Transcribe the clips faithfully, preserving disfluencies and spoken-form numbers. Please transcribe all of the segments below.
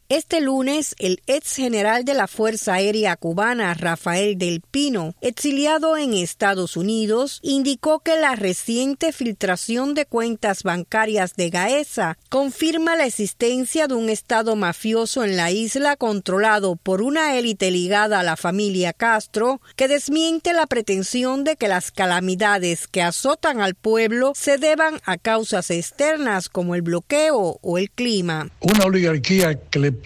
Este lunes, el ex general de la Fuerza Aérea Cubana, Rafael del Pino, exiliado en Estados Unidos, indicó que la reciente filtración de cuentas bancarias de Gaesa confirma la existencia de un estado mafioso en la isla controlado por una élite ligada a la familia Castro, que desmiente la pretensión de que las calamidades que azotan al pueblo se deban a causas externas como el bloqueo o el clima. Una oligarquía cleptocrática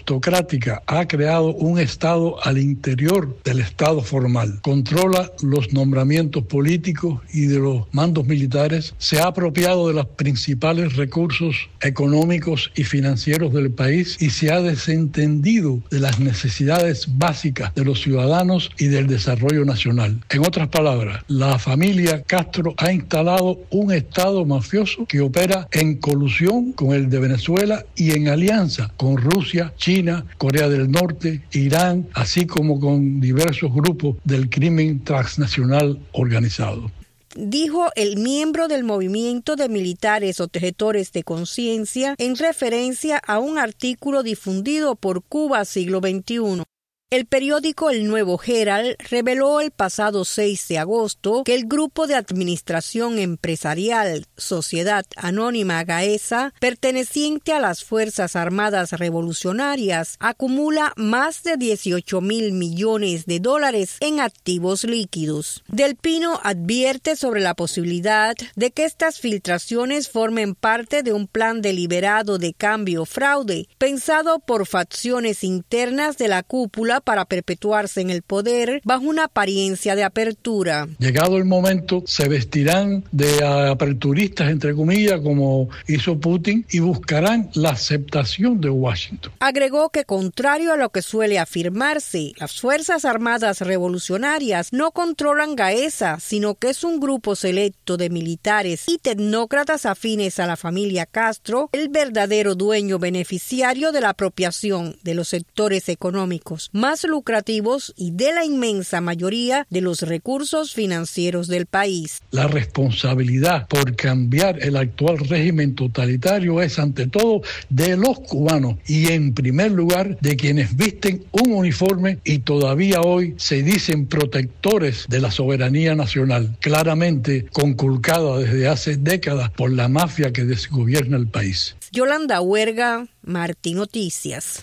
ha creado un Estado al interior del Estado formal. Controla los nombramientos políticos y de los mandos militares. Se ha apropiado de los principales recursos económicos y financieros del país y se ha desentendido de las necesidades básicas de los ciudadanos y del desarrollo nacional. En otras palabras, la familia Castro ha instalado un Estado mafioso que opera en colusión con el de Venezuela y en alianza con Rusia, China, Corea del Norte, Irán, así como con diversos grupos del crimen transnacional organizado. Dijo el miembro del movimiento de militares objetores de conciencia en referencia a un artículo difundido por Cuba Siglo veintiuno. El periódico El Nuevo Herald reveló el pasado seis de agosto que el Grupo de Administración Empresarial Sociedad Anónima Gaesa, perteneciente a las Fuerzas Armadas Revolucionarias, acumula más de dieciocho mil millones de dólares en activos líquidos. Del Pino advierte sobre la posibilidad de que estas filtraciones formen parte de un plan deliberado de cambio-fraude, pensado por facciones internas de la cúpula para perpetuarse en el poder bajo una apariencia de apertura. Llegado el momento, se vestirán de aperturistas, entre comillas, como hizo Putin, y buscarán la aceptación de Washington. Agregó que, contrario a lo que suele afirmarse, las Fuerzas Armadas Revolucionarias no controlan Gaesa, sino que es un grupo selecto de militares y tecnócratas afines a la familia Castro, el verdadero dueño beneficiario de la apropiación de los sectores económicos más lucrativos y de la inmensa mayoría de los recursos financieros del país. La responsabilidad por cambiar el actual régimen totalitario es ante todo de los cubanos y en primer lugar de quienes visten un uniforme y todavía hoy se dicen protectores de la soberanía nacional, claramente conculcada desde hace décadas por la mafia que desgobierna el país. Yolanda Huerga, Martí Noticias.